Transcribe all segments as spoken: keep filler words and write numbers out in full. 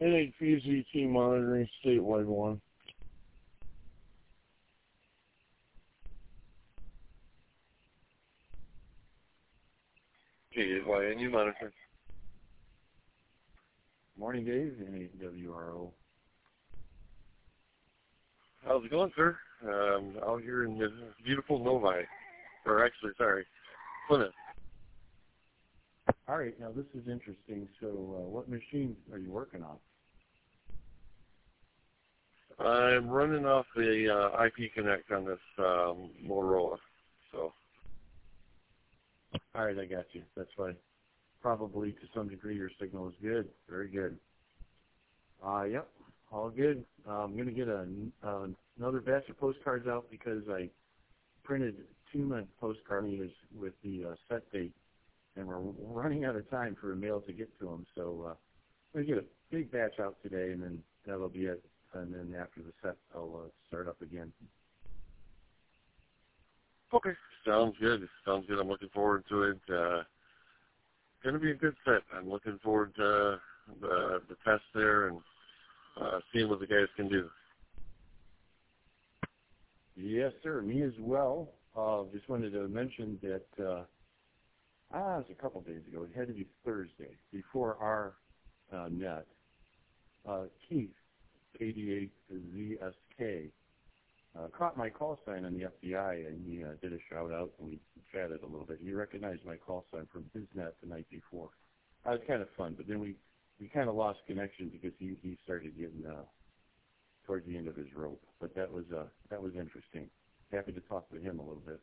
N eight P Z T monitoring statewide one. G eight Y N U monitor. Morning, Dave. N eight W R O. How's it going, sir? Um, out here in the beautiful Novi. Or actually, sorry, Plymouth. All right, now this is interesting. So uh, what machine are you working on? I'm running off the uh, I P Connect on this um, Motorola. So. All right, I got you. That's why probably to some degree your signal is good. Very good. Uh, yep, all good. Uh, I'm going to get a, uh, another batch of postcards out because I printed two month postcards with the uh, set date, and we're running out of time for a mail to get to them. So uh, I'm going to get a big batch out today, and then that'll be it. And then after the set, I'll uh, start up again. Okay, sounds good. Sounds good. I'm looking forward to it. Uh, going to be a good set. I'm looking forward to uh, the, the test there and uh, seeing what the guys can do. Yes, sir. Me as well. Uh, just wanted to mention that uh, ah, it was a couple days ago. It had to be Thursday before our uh, net. Uh, Keith, eighty-eight Z S K, uh, caught my call sign on the F B I, and he uh, did a shout out, and we chatted a little bit. He recognized my call sign from his net the night before. That was kind of fun, but then we, we kind of lost connection because he, he started getting uh, towards the end of his rope. But that was uh, that was interesting. Happy to talk with him a little bit.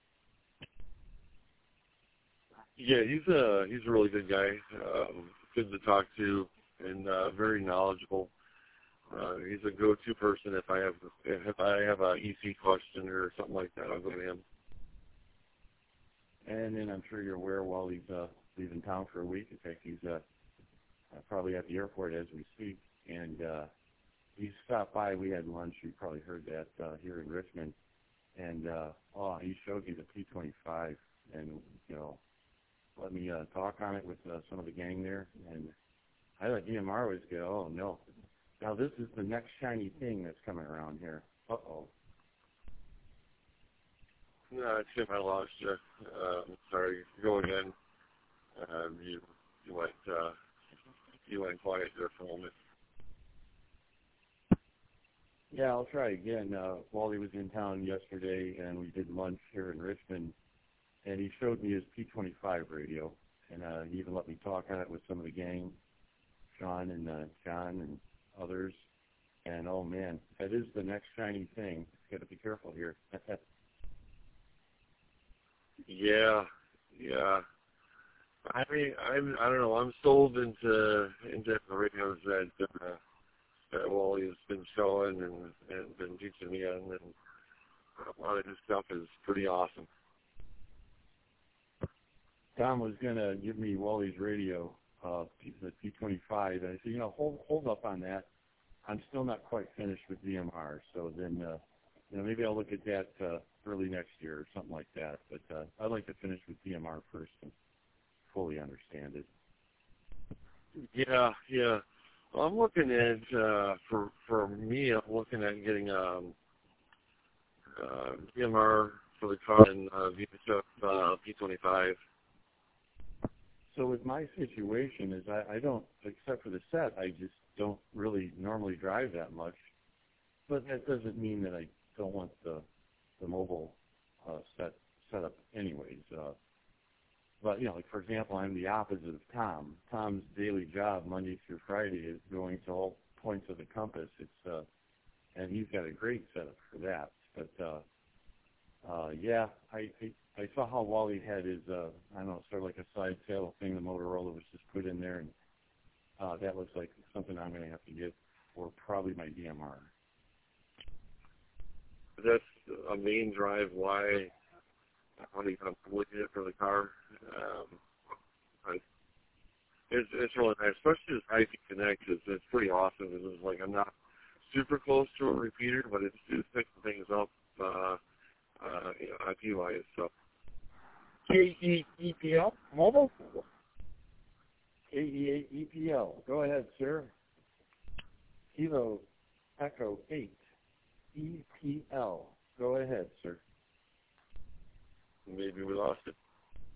Yeah, he's a he's a really good guy. Um, good to talk to, and uh, very knowledgeable. Uh, he's a go-to person if I have if I have a E C question or something like that. I'll go to him. And then I'm sure you're aware Wally's uh, leaving town for a week. In fact, he's uh, probably at the airport as we speak. And uh, he stopped by. We had lunch. You probably heard that uh, here in Richmond. And uh, oh, he showed me the P twenty-five, and you know, let me uh, talk on it with uh, some of the gang there. And I let D M R always go, oh no. Now this is the next shiny thing that's coming around here. Uh-oh. No, it's Tim. I lost you. Um, sorry. Go again. Um, you you went uh, you went quiet there for a moment. Yeah, I'll try again. Uh, Wally was in town yesterday, and we did lunch here in Richmond, and he showed me his P twenty-five radio, and uh, he even let me talk on it with some of the gang, Sean and uh, John and others. And oh man, that is the next shiny thing. Got to be careful here. Yeah, yeah. I mean, I'm I don't know. I'm sold into into the radios that uh, that Wally has been showing and, and been teaching me on, and a lot of his stuff is pretty awesome. Tom was gonna give me Wally's radio, uh, the P twenty-five, and I said, you know, hold hold up on that. I'm still not quite finished with D M R, so then, uh, you know, maybe I'll look at that uh, early next year or something like that. But uh, I'd like to finish with D M R first and fully understand it. Yeah, yeah. Well, I'm looking at uh, for for me. I'm looking at getting um, uh, D M R for the car and uh, V H F uh, P twenty-five. So with my situation is I, I don't, except for the set, I just don't really normally drive that much. But that doesn't mean that I don't want the the mobile uh, set set up anyways. Uh, but you know, like for example, I'm the opposite of Tom. Tom's daily job Monday through Friday is going to all points of the compass. It's uh, and he's got a great setup for that. But uh, uh, yeah, I, I I saw how Wally had his uh, I don't know, sort of like a side saddle thing the Motorola was just put in there, and uh, that looks like something I'm going to have to get for probably my D M R. That's a main drive why I'm looking at it for the car. Um, I, it's it's really nice, especially this I P Connect. It's, it's pretty awesome. It's like I'm not super close to a repeater, but it's just picking things up, uh, uh, you know, I P wise. So. K E E P L mobile. K E eight E P L. Go ahead, sir. Kilo Echo eight, E P L. Go ahead, sir. Maybe we lost it.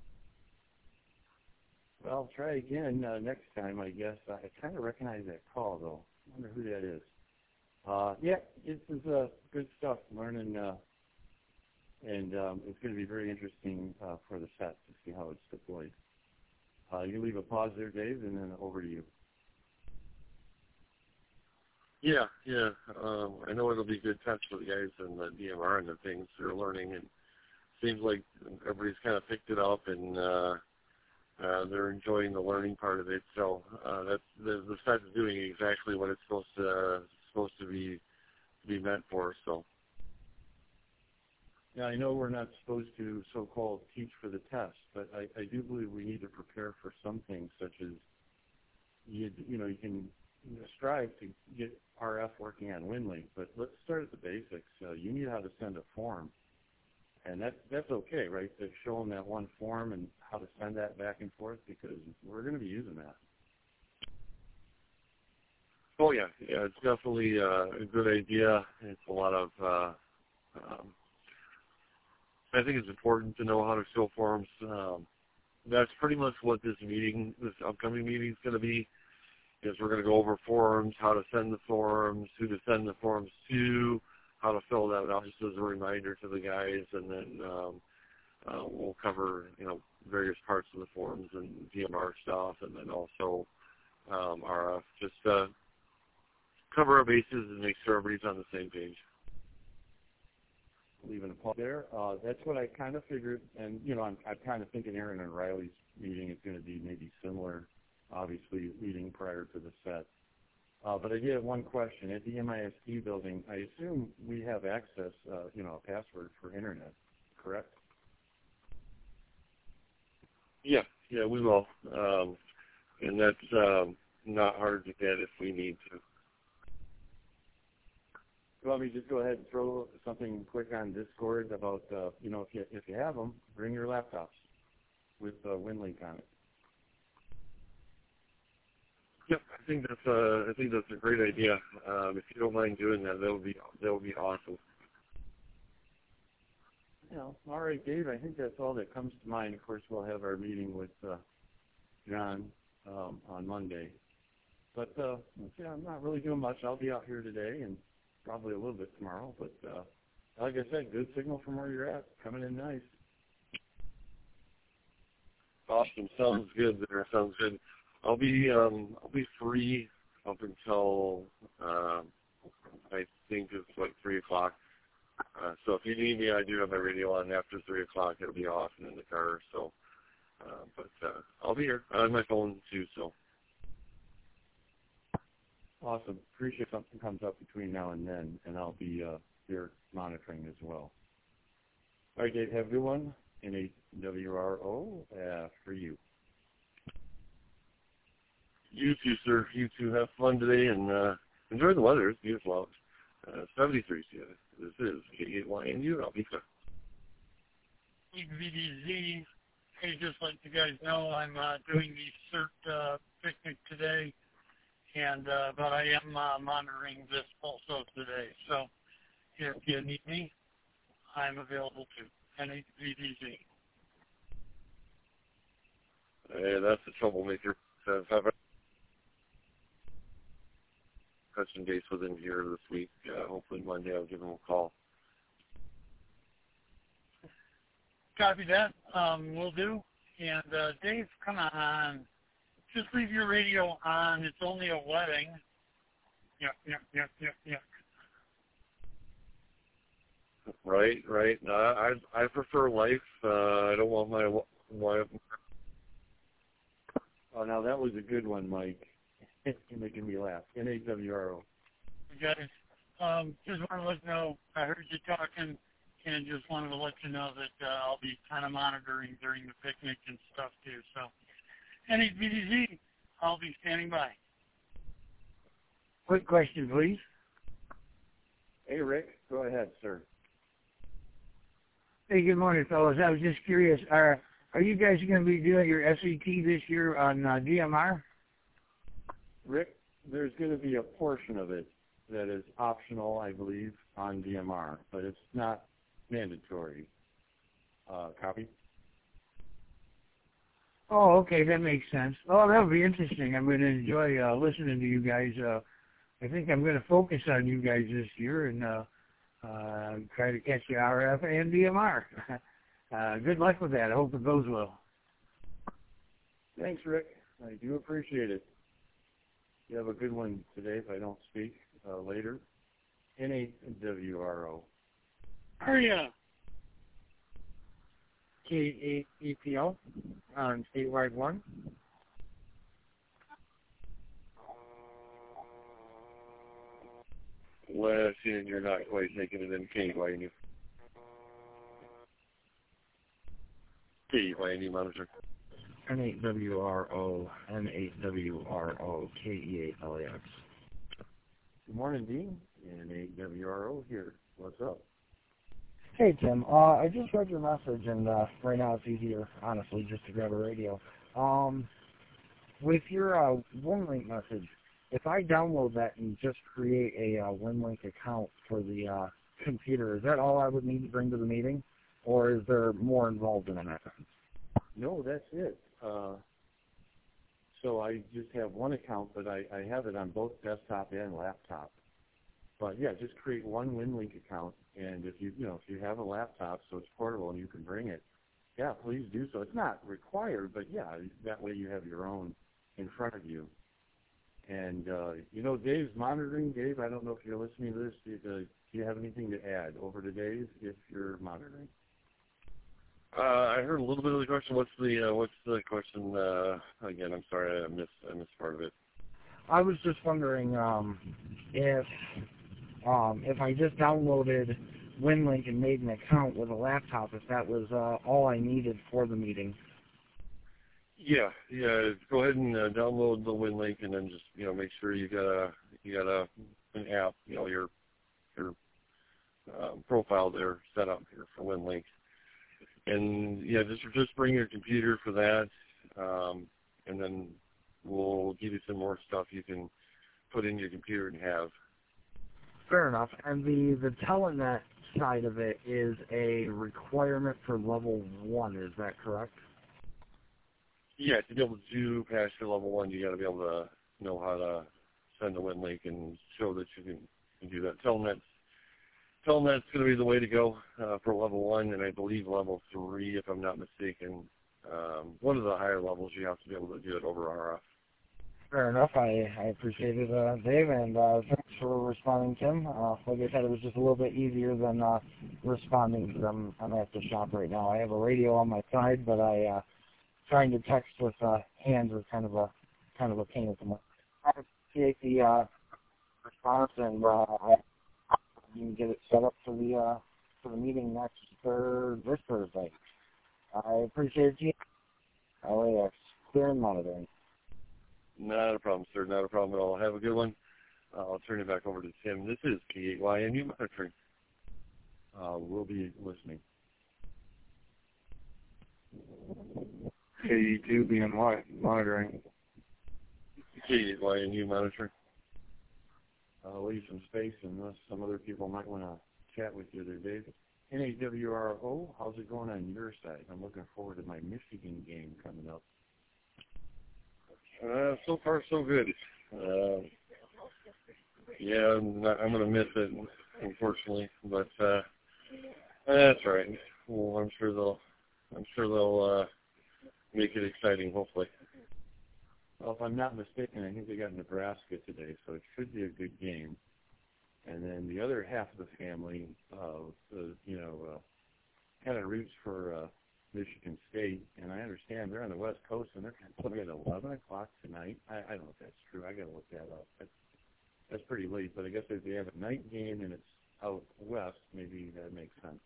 Well, try again uh, next time, I guess. I kind of recognize that call, though. I wonder who that is. Uh, yeah, this is uh, good stuff, learning, uh, and um, it's going to be very interesting uh, for the set to see how it's deployed. Uh, you leave a pause there, Dave, and then over to you. Yeah, yeah. Um, I know it'll be a good test for the guys in the D M R and the things they're learning, and it seems like everybody's kind of picked it up, and uh, uh, they're enjoying the learning part of it. So uh, that's the, the set is doing exactly what it's supposed to uh, supposed to be be meant for. So. Now, I know we're not supposed to so-called teach for the test, but I, I do believe we need to prepare for some things, such as you, you know, you can you know, strive to get R F working on WinLink, but let's start at the basics. Uh, you need how to send a form, and that, that's okay, right? To show them that one form and how to send that back and forth, because we're going to be using that. Oh yeah, yeah, it's definitely uh, a good idea. It's a lot of. Uh, um, I think it's important to know how to fill forms. Um, that's pretty much what this meeting, this upcoming meeting, is going to be. Is we're going to go over forms, how to send the forms, who to send the forms to, how to fill that out, just as a reminder to the guys, and then um, uh, we'll cover you know various parts of the forms and D M R stuff, and then also um, R F. Just uh, cover our bases and make sure everybody's on the same page. Leaving a pause there. Uh, that's what I kind of figured, and you know, I'm, I'm kind of thinking Aaron and Riley's meeting is going to be maybe similar, obviously leading prior to the set. Uh, but I did have one question. At the M I S D building, I assume we have access, uh, you know, a password for internet, correct? Yeah, yeah, we will, um, and that's um, not hard to get if we need to. You want me to just go ahead and throw something quick on Discord about, uh, you know, if you if you have them, bring your laptops with uh, WinLink on it. Yep, I think that's a I think that's a great idea. Um, if you don't mind doing that, that would be that would be awesome. You know, all right, Dave. I think that's all that comes to mind. Of course, we'll have our meeting with uh, John um, on Monday. But uh, yeah, I'm not really doing much. I'll be out here today and probably a little bit tomorrow. But uh, like I said, good signal from where you're at. Coming in nice. Awesome, sounds good. There sounds good. I'll be um, I'll be free up until um, I think it's like three o'clock. Uh, so if you need me, I do have my radio on. After three o'clock, it'll be off and in the car. So, uh, but uh, I'll be here. I have my phone too. So. Awesome. Appreciate something comes up between now and then, and I'll be uh, here monitoring as well. All right, Dave, have a good one. N A W R O uh, for you. You too, sir. You too. Have fun today and uh, enjoy the weather. It's beautiful out. Uh, seventy-three, yeah. This is K eight Y N U. I'll be there. V D Z. Hey, just let you guys know, I'm uh, doing the CERT uh, picnic today, and uh, but I am uh, monitoring this also today. So if you need me, I'm available too. N H V D Z. Hey, that's a troublemaker. Uh, have a touching base with him here this week. Uh, hopefully Monday I'll give him a call. Copy that. Um, will do. And uh, Dave, come on. Just leave your radio on. It's only a wedding. Yep, yep, yep, yep, yep. Right, right. No, I I prefer life. Uh, I don't want my wife. Oh, now that was a good one, Mike. You're making me laugh. N A W R O. You guys, um, just want to let you know, I heard you talking, and just wanted to let you know that uh, I'll be kind of monitoring during the picnic and stuff too. So, N H V D Z, I'll be standing by. Quick question, please. Hey, Rick, go ahead, sir. Hey, good morning, fellas. I was just curious. Are are you guys going to be doing your S E T this year on uh, D M R? Rick, there's going to be a portion of it that is optional, I believe, on D M R, but it's not mandatory. Uh, copy? Oh, okay, that makes sense. Oh, that would be interesting. I'm going to enjoy uh, listening to you guys. Uh, I think I'm going to focus on you guys this year and uh, uh, try to catch the R F and D M R. uh, good luck with that. I hope it goes well. Thanks, Rick. I do appreciate it. You have a good one today if I don't speak uh, later. N eight W R O. How are you? K eight E P L on statewide one. Well, seeing you're not quite making it in K Y N U. K Y N U monitor. N eight W R O, N eight W R O, K E eight L A X. Good morning, Dean. N eight W R O here. What's up? Hey, Tim. Uh, I just read your message, and uh, right now it's easier, honestly, just to grab a radio. Um, with your uh, WinLink message, if I download that and just create a uh, WinLink account for the uh, computer, is that all I would need to bring to the meeting, or is there more involved in that? No, that's it. Uh, so I just have one account, but I, I have it on both desktop and laptop. But yeah, just create one WinLink account, and if you you know if you have a laptop, so it's portable and you can bring it, yeah, please do so. It's not required, but yeah, that way you have your own in front of you. And uh, you know, Dave's monitoring. Dave, I don't know if you're listening to this. Do you, uh, do you have anything to add over to Dave if you're monitoring? Uh, I heard a little bit of the question. What's the uh, what's the question uh, again? I'm sorry, I missed I missed part of it. I was just wondering um, if um, if I just downloaded WinLink and made an account with a laptop, if that was uh, all I needed for the meeting. Yeah, yeah. Go ahead and uh, download the WinLink, and then just you know make sure you got a you got a an app, you know your your um, profile there set up here for WinLink. And yeah, just just bring your computer for that, um, and then we'll give you some more stuff you can put in your computer and have. Fair enough. And the the Telenet side of it is a requirement for level one. Is that correct? Yeah, to be able to do past your level one, you got to be able to know how to send a WinLink and show that you can, can do that. Telenet's Telenet's going to be the way to go uh, for level one, and I believe level three, if I'm not mistaken. Um, one of the higher levels, you have to be able to do it over R F. Fair enough. I, I appreciate it, uh, Dave, and uh, thanks for responding, Tim. Uh, like I said, it was just a little bit easier than uh, responding because I'm, I'm at the shop right now. I have a radio on my side, but I uh, trying to text with uh, hands is kind of a kind of a pain at the moment. I appreciate the uh, response, and uh, I you can get it set up for the uh, for the meeting next third this Thursday. I appreciate you. L A X, clear and monitoring. Not a problem, sir. Not a problem at all. Have a good one. Uh, I'll turn it back over to Tim. This is K eight Y N U monitoring. Uh, we'll be listening. K E two B N Y monitoring. K eight Y N U monitoring. I'll leave some space unless some other people might want to chat with you there, Dave. N A W R O, how's it going on your side? I'm looking forward to my Michigan game coming up. Uh, so far, so good. Uh, yeah, I'm, not, I'm going to miss it, unfortunately, but uh, that's all right. Well, I'm sure they'll, I'm sure they'll uh, make it exciting. Hopefully. Well, if I'm not mistaken, I think they got Nebraska today, so it should be a good game. And then the other half of the family, uh, uh, you know, uh, kind of roots for uh, Michigan State, and I understand they're on the West Coast, and they're playing at eleven o'clock tonight. I, I don't know if that's true. I got to look that up. That's, that's pretty late, but I guess if they have a night game and it's out west, maybe that makes sense.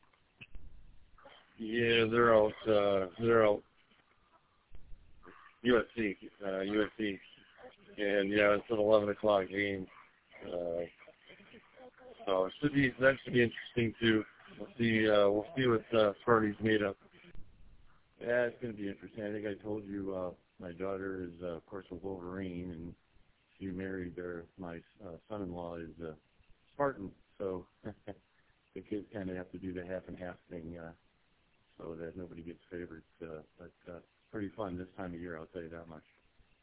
Yeah, they're out. Uh, they're out. U S C, uh, U S C, and yeah, it's an eleven o'clock game. Uh, so it should be that should be interesting too. We'll see. Uh, we'll see what uh, Sparty's made up. Yeah, it's going to be interesting. I think I told you uh, my daughter is, uh, of course, a Wolverine, and nephew married, or my uh, son-in-law is a Spartan, so the kids kind of have to do the half and half thing, uh, so that nobody gets favorites. Uh, but uh, it's pretty fun this time of year, I'll tell you that much.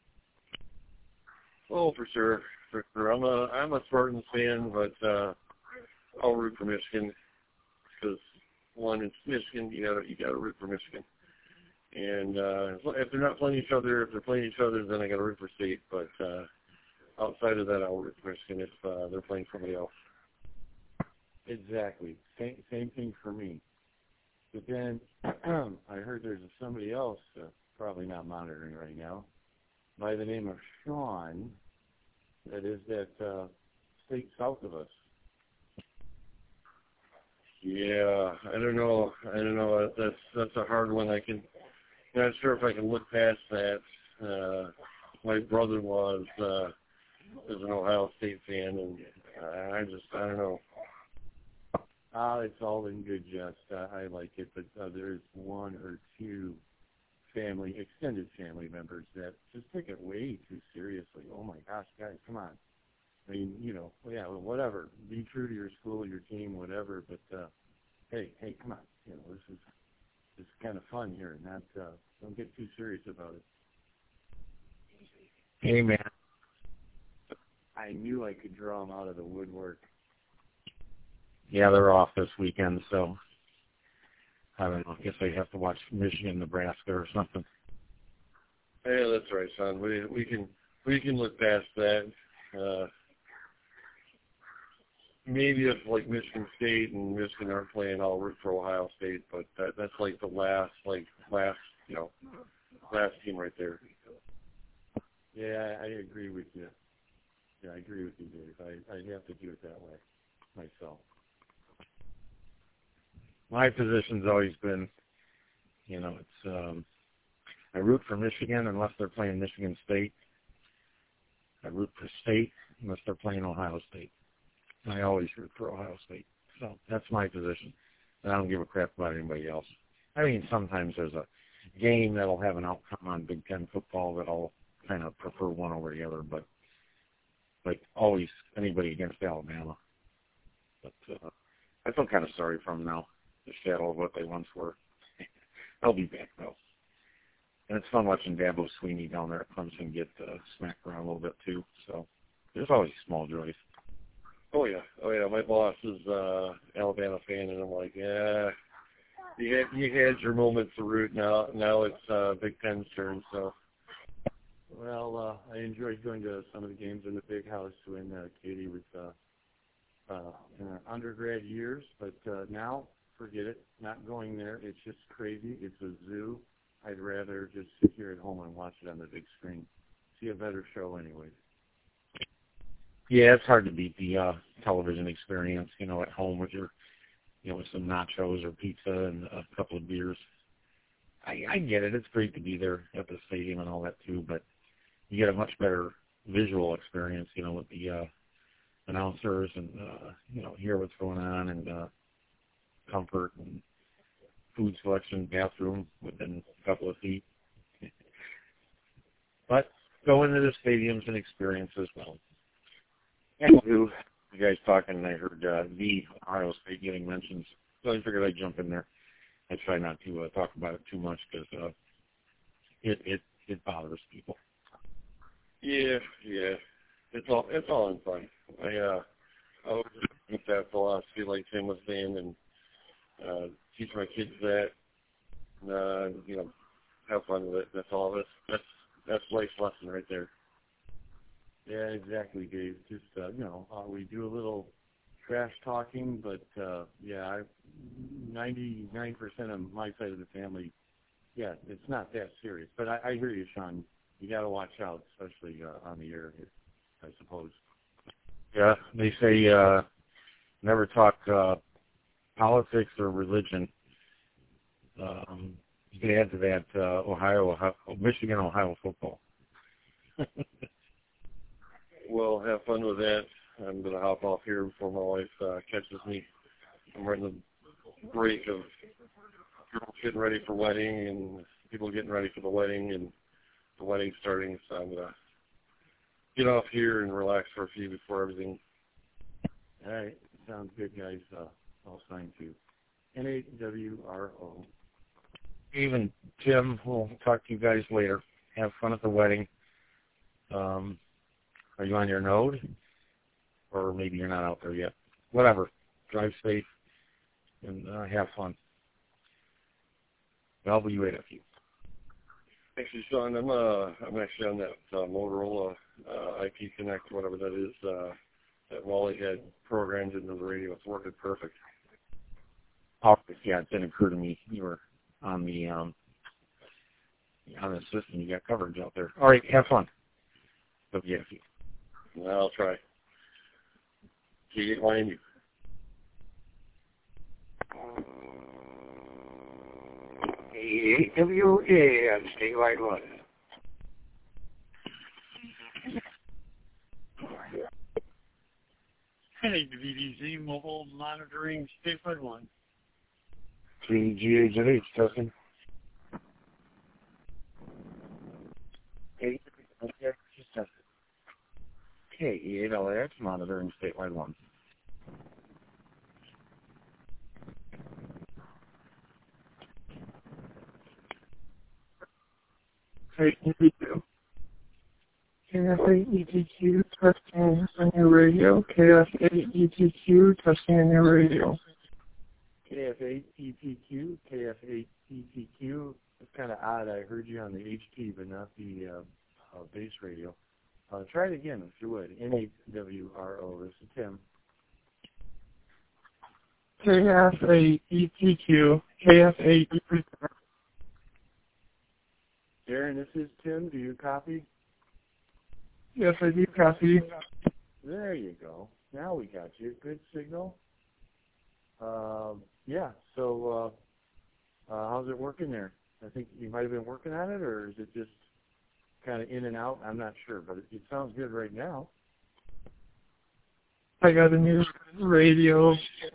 Oh, for sure, for sure. I'm a I'm a Spartans fan, but uh, I'll root for Michigan because one, it's Michigan. You got you got to root for Michigan. And uh, if they're not playing each other, if they're playing each other, then I got to root for State. But uh, outside of that, I'll root for Michigan if uh, they're playing somebody else. Exactly. Same, same thing for me. But then I heard there's somebody else, uh, probably not monitoring right now, by the name of Sean, that is that uh, state south of us. Yeah, I don't know. I don't know. That's that's a hard one. I can. I'm not sure if I can look past that. Uh, my brother was uh, is an Ohio State fan, and uh, I just I don't know. Ah, uh, it's all in good jest. Uh, I like it, but uh, there's one or two family, extended family members that just take it way too seriously. Oh my gosh, guys, come on. I mean, you know, yeah, whatever. Be true to your school, your team, whatever. But uh, hey, hey, come on. You know, this is this is kind of fun here. Not uh, don't get too serious about it. Hey, man. I knew I could draw them out of the woodwork. Yeah, they're off this weekend, so I don't know. I guess they have to watch Michigan, Nebraska, or something. Yeah, that's right, son. We we can we can look past that. Uh, maybe if like Michigan State and Michigan aren't playing, I'll root for Ohio State. But that, that's like the last, like last, you know, last team right there. Yeah, I agree with you. Yeah, I agree with you, Dave. I I have to do it that way myself. My position's always been, you know, it's um, I root for Michigan unless they're playing Michigan State. I root for State unless they're playing Ohio State. I always root for Ohio State. So that's my position. And I don't give a crap about anybody else. I mean, sometimes there's a game that'll have an outcome on Big Ten football that I'll kind of prefer one over the other, but like always anybody against Alabama. But uh, I feel kind of sorry for them now, the shadow of what they once were. They'll be back, though. And it's fun watching Dabo Sweeney down there at Clemson get uh, smacked around a little bit, too. So there's always small joys. Oh, yeah. Oh, yeah. My boss is uh Alabama fan, and I'm like, yeah, you had, you had your moments to root. Now now it's uh, Big Ten's turn, so. Well, uh, I enjoyed going to some of the games in the big house when uh, Katie was uh, uh, in her undergrad years, but uh, now, forget it, not going there. It's just crazy. It's a zoo. I'd rather just sit here at home and watch it on the big screen. See a better show anyways. Yeah, it's hard to beat the uh, television experience, you know, at home with your, you know, with some nachos or pizza and a couple of beers. I, I get it. It's great to be there at the stadium and all that, too, but you get a much better visual experience, you know, with the uh, announcers and, uh, you know, hear what's going on and uh, comfort and food selection, bathroom within a couple of feet. But go into the stadiums and experience as well. And you guys talking, and I heard uh, the Ohio State getting mentions, so I figured I'd jump in there. I try not to uh, talk about it too much because uh, it, it, it bothers people. Yeah, yeah. It's all it's all in fun. I uh I always think that philosophy like Tim was saying and uh teach my kids that and, uh, you know, have fun with it. That's all that's that's that's life's lesson right there. Yeah, exactly, Dave. Just uh, you know, uh, we do a little trash talking, but uh yeah, I ninety nine percent of my side of the family, yeah, it's not that serious. But I, I hear you, Sean. You got to watch out, especially uh, on the air, I suppose. Yeah, they say uh, never talk uh, politics or religion. Um, you can add to that uh, Ohio, Ohio, Michigan, Ohio football. Well, have fun with that. I'm going to hop off here before my wife uh, catches me. I'm right in the break of girls getting ready for wedding and people getting ready for the wedding and the wedding starting, so I'm going to get off here and relax for a few before everything. All right. Sounds good, guys. Uh, I'll sign to N A W R O. Even Tim, we'll talk to you guys later. Have fun at the wedding. Um, are you on your node? Or maybe you're not out there yet. Whatever. Drive safe and uh, have fun. I'll be waiting for you. Actually, Sean, I'm uh, I'm actually on that uh, Motorola uh, I P Connect, whatever that is, uh, that Wally had programmed into the radio. It's working perfect. Oh, yeah, it didn't occur to me. You were on the um, on the system. You got coverage out there. All right, have fun. But yeah, I'll try. Can you get one in you? A W A on statewide one. N A W D Z mobile monitoring statewide one. Three G H and H testing. Eight, okay, just tested. Okay, E eight L A X monitoring statewide one. K F A E T Q testing on your radio. K F A E T Q testing on your radio. K F A E T Q, K F A E T Q. It's kind of odd. I heard you on the H T, but not the uh, uh, base radio. Uh, try it again, if you would. N A W R O. This is Tim. K F A E T Q, K F A E T Q. Darren, this is Tim. Do you copy? Yes, I do copy. There you go. Now we got you. Good signal. Um, yeah, so uh, uh, how's it working there? I think you might have been working on it, or is it just kind of in and out? I'm not sure, but it, it sounds good right now. I got a new radio. It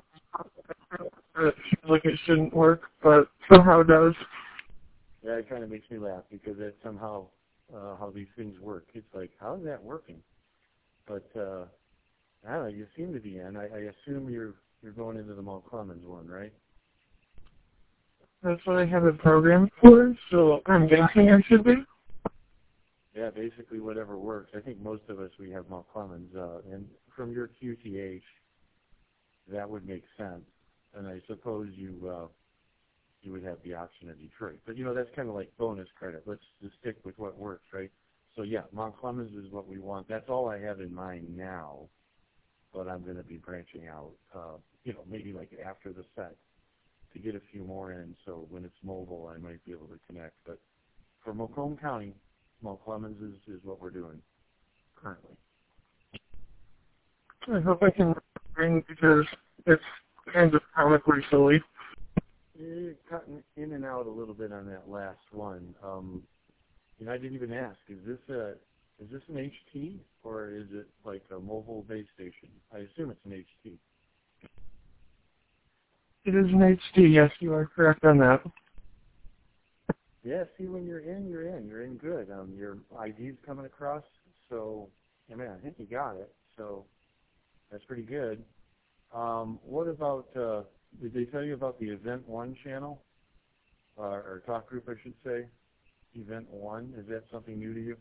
seems like it shouldn't work, but somehow it does. Yeah, it kind of makes me laugh because that's somehow uh, how these things work. It's like, how is that working? But uh, I don't know. You seem to be in. I, I assume you're you're going into the Mount Clemens one, right? That's what I have it programmed for, so I'm guessing I should be. Yeah, basically whatever works. I think most of us, we have Mount Clemens. Uh, and from your Q T H, that would make sense. And I suppose you uh, you would have the option of Detroit. But, you know, that's kind of like bonus credit. Let's just stick with what works, right? So, yeah, Mount Clemens is what we want. That's all I have in mind now. But I'm going to be branching out, uh, you know, maybe like after the set to get a few more in. So when it's mobile, I might be able to connect. But for Macomb County, Mount Clemens is, is what we're doing currently. I hope I can bring because it's kind of comically silly. You're cutting in and out a little bit on that last one. Um, you know, I didn't even ask. Is this a is this an H T or is it like a mobile base station? I assume it's an H T. It is an H D. Yes, you are correct on that. Yeah. See, when you're in, you're in. You're in good. Um, your I D's coming across. So, I mean, I think you got it. So that's pretty good. Um, what about? Uh, Did they tell you about the Event One channel, uh, or talk group, I should say? Event One, is that something new to you?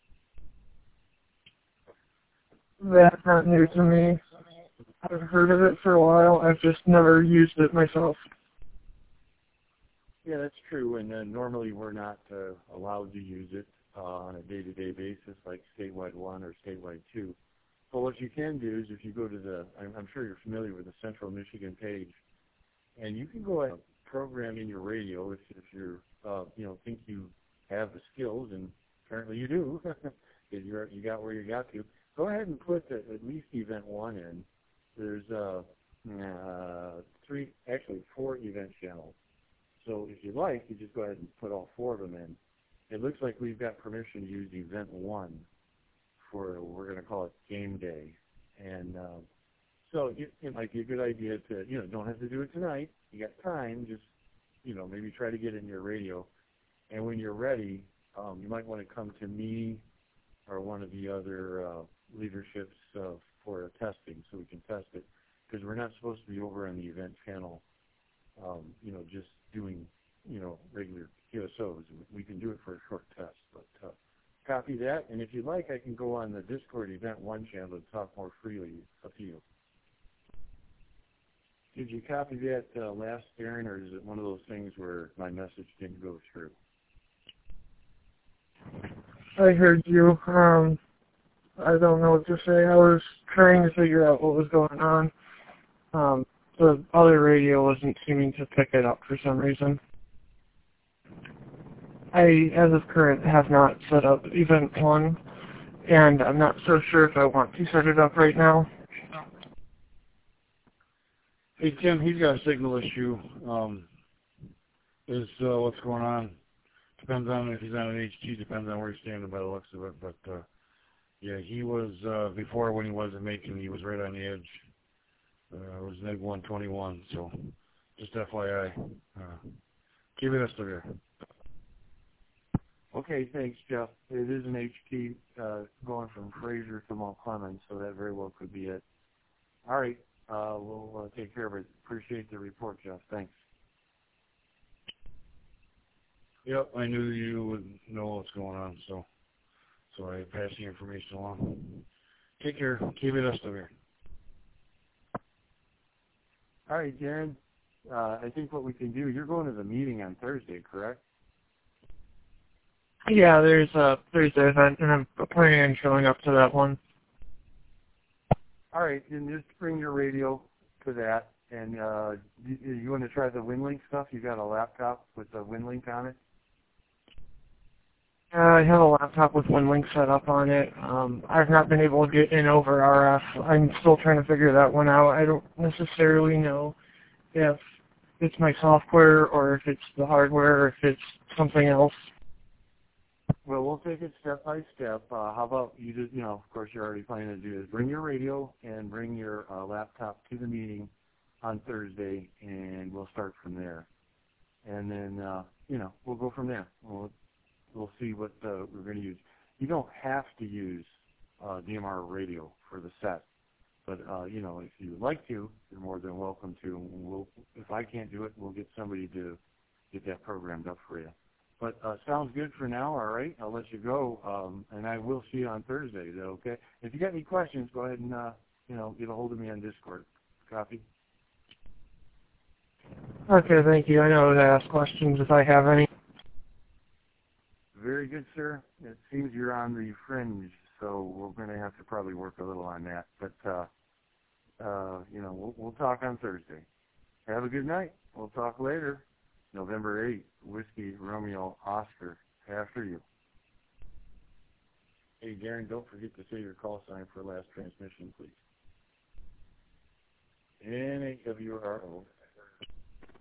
That's not new to me. I've heard of it for a while. I've just never used it myself. Yeah, that's true. And uh, normally we're not uh, allowed to use it uh, on a day-to-day basis, like statewide one or statewide two. But what you can do is, if you go to the, I'm, I'm sure you're familiar with the Central Michigan page. And you can go ahead and program in your radio if, if you're, uh, you know, think you have the skills, and apparently you do, because you're you got where you got to. Go ahead and put the, at least Event One in. There's uh, uh, three, actually four event channels. So if you like, you just go ahead and put all four of them in. It looks like we've got permission to use Event One for, we're going to call it Game Day, and. Uh, So it, it might be a good idea to, you know, don't have to do it tonight. You got time. Just, you know, maybe try to get in your radio. And when you're ready, um, you might want to come to me or one of the other uh, leaderships uh, for testing, so we can test it, because we're not supposed to be over on the event channel, um, you know, just doing, you know, regular Q S Os. We can do it for a short test, but uh, copy that, and if you'd like, I can go on the Discord Event one channel to talk more freely. It's up to you. Did you copy that uh, last, Darren, or is it one of those things where my message didn't go through? I heard you. Um, I don't know what to say. I was trying to figure out what was going on. Um, the other radio wasn't seeming to pick it up for some reason. I, as of current, have not set up Event one, and I'm not so sure if I want to set it up right now. Hey, Tim, he's got a signal issue. Um, is uh, what's going on. Depends on if he's on an H T, depends on where he's standing by the looks of it. But, uh, yeah, he was, uh, before when he wasn't making, he was right on the edge. Uh, it was neg one twenty-one, so just F Y I. Uh, keep it severe. Okay, thanks, Jeff. It is an H T uh, going from Fraser to Mount Clemens, so that very well could be it. All right, uh, we'll uh, take care of it. Appreciate the report, Jeff. Thanks. Yep, I knew you would know what's going on, so so I passed the information along. Take care. Keep it severe. All right, Darren. Uh, I think what we can do, you're going to the meeting on Thursday, correct? Yeah, there's a Thursday event, and I'm planning on showing up to that one. All right, then just bring your radio to that. And uh, you, you want to try the WinLink stuff? You got a laptop with the WinLink on it? Uh, I have a laptop with WinLink set up on it. Um, I've not been able to get in over R F. I'm still trying to figure that one out. I don't necessarily know if it's my software or if it's the hardware or if it's something else. Well, we'll take it step by step. Uh, how about you just, you know, of course you're already planning to do this. Bring your radio and bring your uh, laptop to the meeting on Thursday, and we'll start from there. And then, uh, you know, we'll go from there. We'll, we'll see what uh, we're going to use. You don't have to use uh, D M R radio for the set. But, uh, you know, if you would like to, you're more than welcome to. We'll, if I can't do it, we'll get somebody to get that programmed up for you. But uh, sounds good for now, all right? I'll let you go, um, and I will see you on Thursday. Is that okay? If you got any questions, go ahead and, uh, you know, get a hold of me on Discord. Copy? Okay, thank you. I know to ask questions if I have any. Very good, sir. It seems you're on the fringe, so we're going to have to probably work a little on that. But, uh, uh, you know, we'll, we'll talk on Thursday. Have a good night. We'll talk later. November eighth, Whiskey Romeo Oscar, after you. Hey, Darren, don't forget to say your call sign for last transmission, please. N A W R O